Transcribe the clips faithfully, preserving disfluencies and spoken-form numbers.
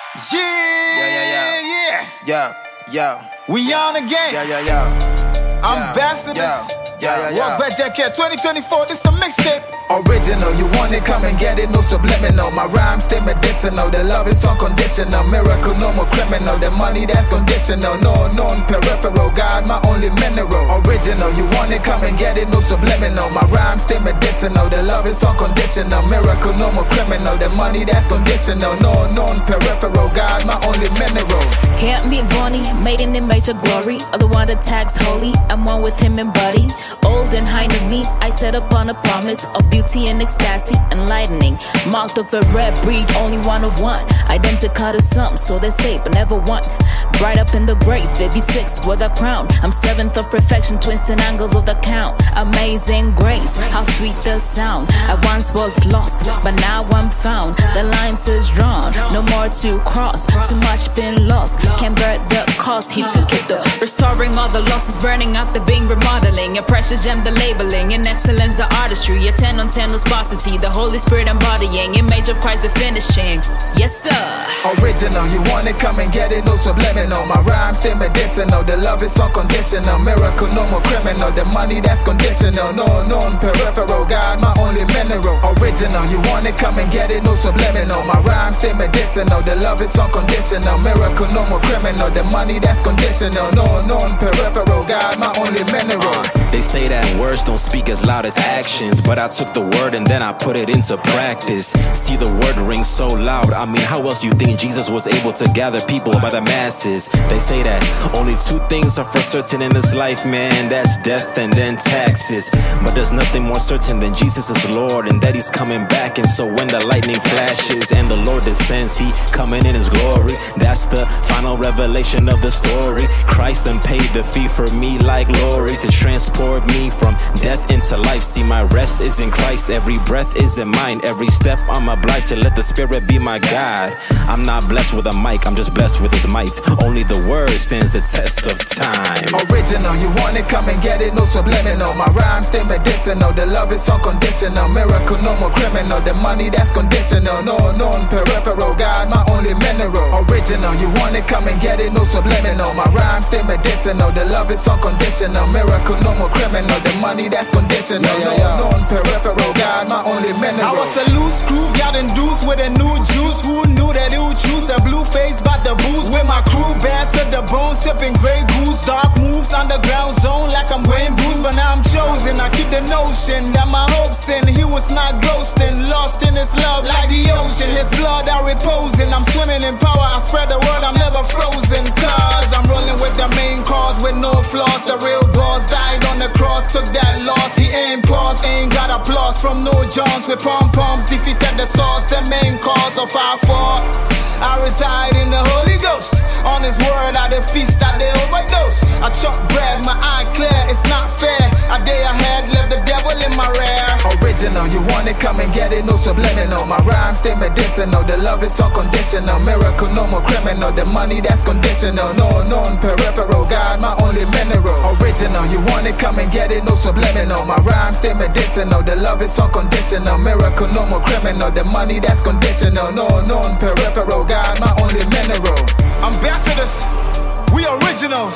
Yeah, Yeah, yeah, yeah. yeah. Yeah, yeah. We on again. Yeah, yeah, yeah. Ambassadors. Yeah, yeah, yeah, yeah. What Jacket twenty twenty-four, this the mixtape. Original, you want it, come and get it, no subliminal. My rhymes stay medicinal, the love is unconditional. Miracle, no more criminal, the money that's conditional. No known peripheral, God, my only mineral. Original, you want it, come and get it, no subliminal. My rhymes stay medicinal, the love is unconditional. Miracle, no more criminal, the money that's conditional. No known peripheral, God, my only mineral. Hear me, Bonnie, made in image of glory. Other one that tags holy, I'm one with him in body. Old and high to me, I set upon a promise of beauty and ecstasy, enlightening. Marked of a red breed, only one of one. Identical to some, so they say, but never one. Bright up in the grades, baby six with a crown. I'm seventh of perfection, twisting angles of the count. Amazing grace, how sweet the sound. I once was lost, but now I'm found. The lines is drawn, no more to cross. Too much been lost, can't bear the cost. He took it though, restoring all the losses, burning after being remodeling. A precious gem, the labeling, in excellence, the artistry. A ten on ten sparsity, the Holy Spirit embodying. Image of Christ, the finishing. Yes, sir. Original, you want it, come and get it, no subliminal. My rhymes say medicinal, the love is unconditional. Miracle, no more criminal, the money that's conditional. No known peripheral, God, my only mineral. Original, you want it, come and get it, no subliminal. My rhymes say medicinal, the love is unconditional. Miracle, no more criminal, the money that's conditional. No known peripheral, God, my only mineral. They say that words don't speak as loud as actions, but I took the word and then I put it into practice. See, the word rings so loud, I mean, how else you think Jesus was able to gather people by the masses? They say that only two things are for certain in this life, man, that's death and then taxes. But there's nothing more certain than Jesus is Lord and that he's coming back. And so when the lightning flashes and the Lord descends, he coming in his glory. That's the final revelation of the story. Christ done paid the fee for me like glory to transport me from death into life. See, my rest is in Christ, every breath is in mine. Every step I'm obliged to let the Spirit be my guide. I'm not blessed with a mic, I'm just blessed with his might. Only the word stands the test of time. Original, you want it, come and get it, no subliminal. My rhymes stay medicinal, the love is unconditional. Miracle, no more criminal, the money that's conditional. No known peripheral, God, my only mineral. Original, you want it, come and get it, no subliminal. My rhymes stay medicinal, the love is unconditional. Miracle, no more criminal, the money that's conditional. Yeah, yeah, yeah. No known peripheral, God, my only mineral. I was a loose crew, got induced with a new juice. Who knew that it would choose a blue face by the booze? With my crew bad to the bone, sipping Grey Goose. Dark moves, underground zone like I'm Wayne Bruce. But now I'm chosen, I keep the notion that my hopes in. He was not ghosting, lost in his love like the ocean. His blood I reposing, I'm swimming in power. I spread the word, I'm never frozen. Cause I'm rolling with the main cause with no flaws. The real boss died on the cross, took that loss. He ain't paused, ain't got applause from no Johns. With pom-poms defeated the source, the main cause of our fall. I reside in the Holy Ghost. On his word, I the feast, I the overdose. I chop bread, my eye clear, it's not fair. A day ahead, left the devil in my rear. Original, you want it, come and get it, no subliminal. My rhymes stay medicinal, the love is unconditional. Miracle, no more criminal, the money that's conditional. No known peripheral, God, my only mineral. Original, you want it, come and get it, no subliminal. My rhymes stay medicinal, the love is unconditional. Miracle, no more criminal, the money that's conditional. No known peripheral, God, my only mineral. Ambassadors, we originals.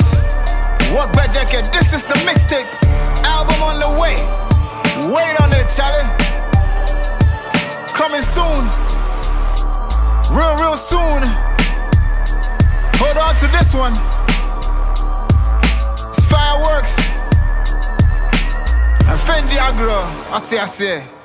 What Jacket, this is the mixtape. Album on the way. Wait on it, Charlie. Coming soon. Real, real soon. Hold on to this one. It's fireworks. And Fendi Agro. I'll say, I say.